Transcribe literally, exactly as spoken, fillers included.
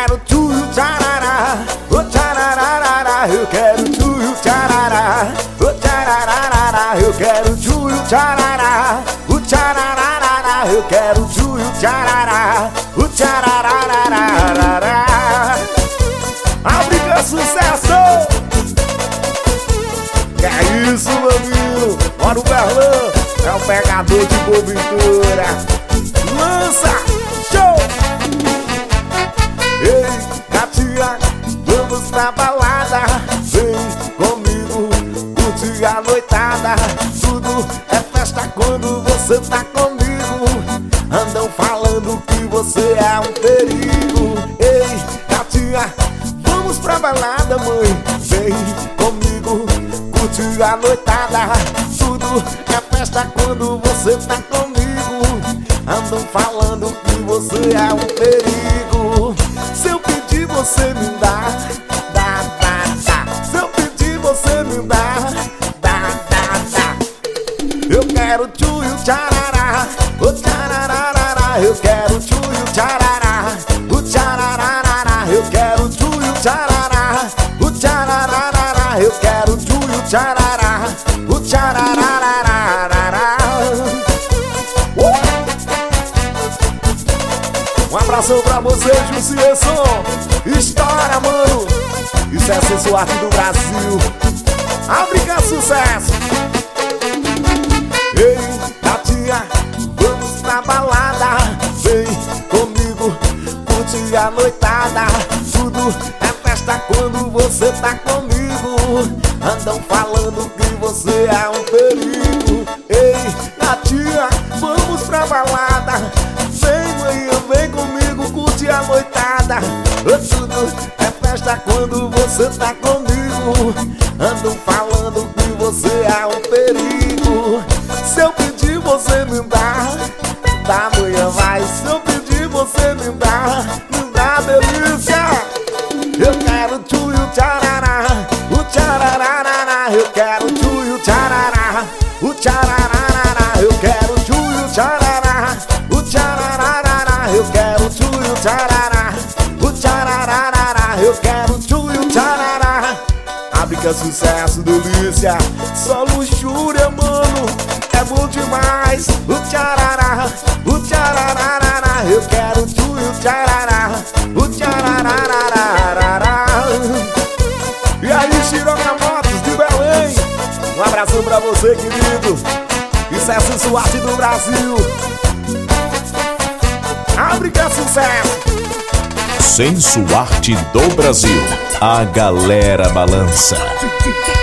quero tchuiu tcharará, ô tcharararará. Eu quero tchuiu tcharará, ô tcharararará. Eu quero tchuiu tcharará, o tcharararará. Eu quero tchuiu tcharará, o tcharararará. África sucesso! Que é isso, meu menino? Olha o Berlan, é o pegador de bobitura. Lança, show! Ei, gatinha, vamos pra balada. Vem comigo, curte a noitada. Tudo é festa quando você tá comigo. Andam falando que você é um perigo. Ei, gatinha, vamos pra balada, mãe. Vem comigo, curte a noitada. Tudo é festa quando você tá comigo. Andam falando que você é um perigo. Se eu pedir, você me dá, dá, dá, dá. Se eu pedir, você me dá, dá, dá, dá. Eu quero tchuiu tcharará, o tcharararará. Eu quero tchuiu tcharará, o tcharararará. Eu quero tchuiu tcharará, o tcharararará. Eu quero tchuiu tcharará, o tcharararará. Um abração pra você, Jussienson. Estoura, mano. Isso é sensual arte do Brasil. África sucesso. Ei, gatinha, vamos pra balada. Vem comigo, curte a noitada. Tudo é festa quando você tá comigo. Andam falando que você é um perigo. Ei, gatinha, vamos pra balada. Vem, manhã, vem comigo, curte a noitada. Tudo é festa quando você tá comigo. Andam falando que você é um perigo. Se eu pedir, você me dá, dá, manhã, vai. Se eu pedir, você me dá, me dá delícia. Eu quero tchuiu tcharará, o tcharararará. Eu quero tchuiu tcharará, o tcharararará. Eu quero tchuiu tcharará, o tcharararará. Eu quero tchuiu tcharará, o tcharararará. Eu quero tchuiu tcharará. África sucesso, delícia. Só luxúria, mano. É bom demais. O tcharará, o tcharararará. Eu quero tchuiu tcharará, o tcharararará. E aí, Chiroca Motos de Belém, um abração pra você, querido. Isso é sensual arte do Brasil. África sucesso. Sensuarte do Brasil. A galera balança.